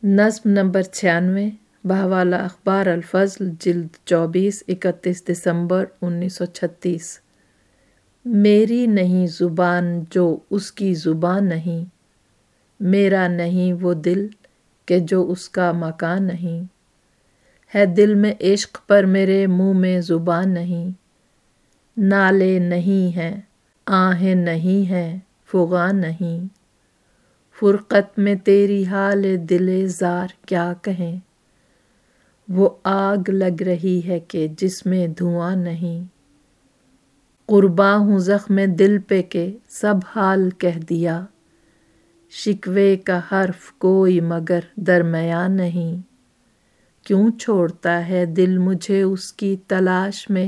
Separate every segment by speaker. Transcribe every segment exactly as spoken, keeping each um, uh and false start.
Speaker 1: نظم نمبر چھیانوے، بہوالا اخبار الفضل، جلد چوبیس، اکتیس دسمبر انیس سو چھتیس۔ میری نہیں زبان جو اس کی زبان نہیں، میرا نہیں وہ دل کہ جو اس کا مکان نہیں۔ ہے دل میں عشق پر میرے منہ میں زبان نہیں، نالے نہیں ہیں، آہیں نہیں ہیں، فغاں نہیں۔ فرقت میں تیری حال دل زار کیا کہیں، وہ آگ لگ رہی ہے کہ جس میں دھواں نہیں۔ قرباں ہوں زخم دل پہ کہ سب حال کہہ دیا، شکوے کا حرف کوئی مگر درمیان نہیں۔ کیوں چھوڑتا ہے دل مجھے اس کی تلاش میں،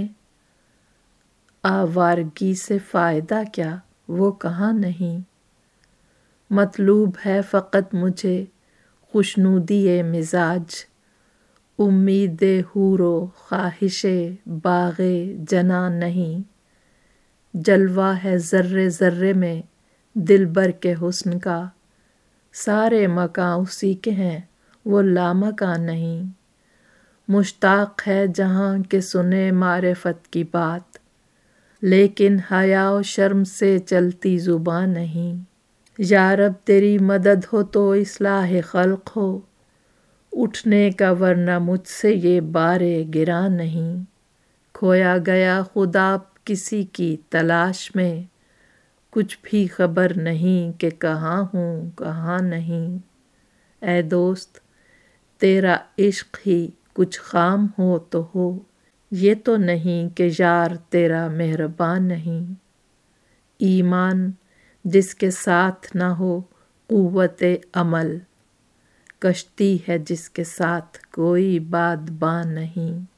Speaker 1: آوارگی سے فائدہ کیا وہ کہاں نہیں۔ مطلوب ہے فقط مجھے خوشنودی مزاج، امید حور و خواہش باغ جناں نہیں۔ جلوہ ہے ذرے ذرے میں دلبر کے حسن کا، سارے مکاں اسی کے ہیں وہ لامکاں نہیں۔ مشتاق ہے جہاں کہ سنے معرفت کی بات، لیکن حیا و شرم سے چلتی زباں نہیں۔ یا رب تیری مدد ہو تو اصلاح خلق ہو، اٹھنے کا ورنہ مجھ سے یہ بار گراں نہیں۔ کھویا گیا خدا کسی کی تلاش میں، کچھ بھی خبر نہیں کہ کہاں ہوں کہاں نہیں۔ اے دوست تیرا عشق ہی کچھ خام ہو تو ہو، یہ تو نہیں کہ یار تیرا مہربان نہیں۔ ایمان جس کے ساتھ نہ ہو قوت عمل، کشتی ہے جس کے ساتھ کوئی بادباں نہیں۔